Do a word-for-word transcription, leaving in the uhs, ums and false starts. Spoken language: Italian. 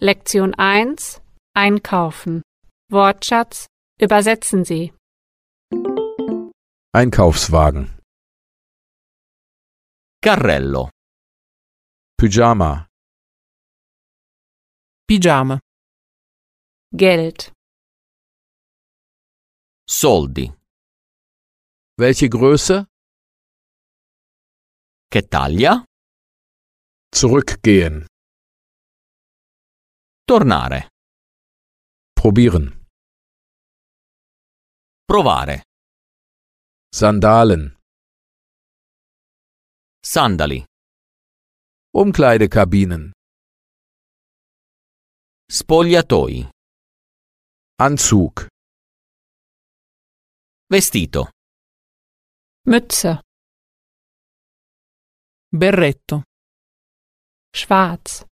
Lektion eins Einkaufen. Wortschatz übersetzen Sie. Einkaufswagen. Carrello. Pyjama. Pigiama. Geld. Soldi. Welche Größe? Che taglia? Zurückgehen. Tornare. Probieren. Provare. Sandalen. Sandali. Umkleidekabinen. Spogliatoi. Anzug. Vestito. Mütze. Berretto. Schwarz.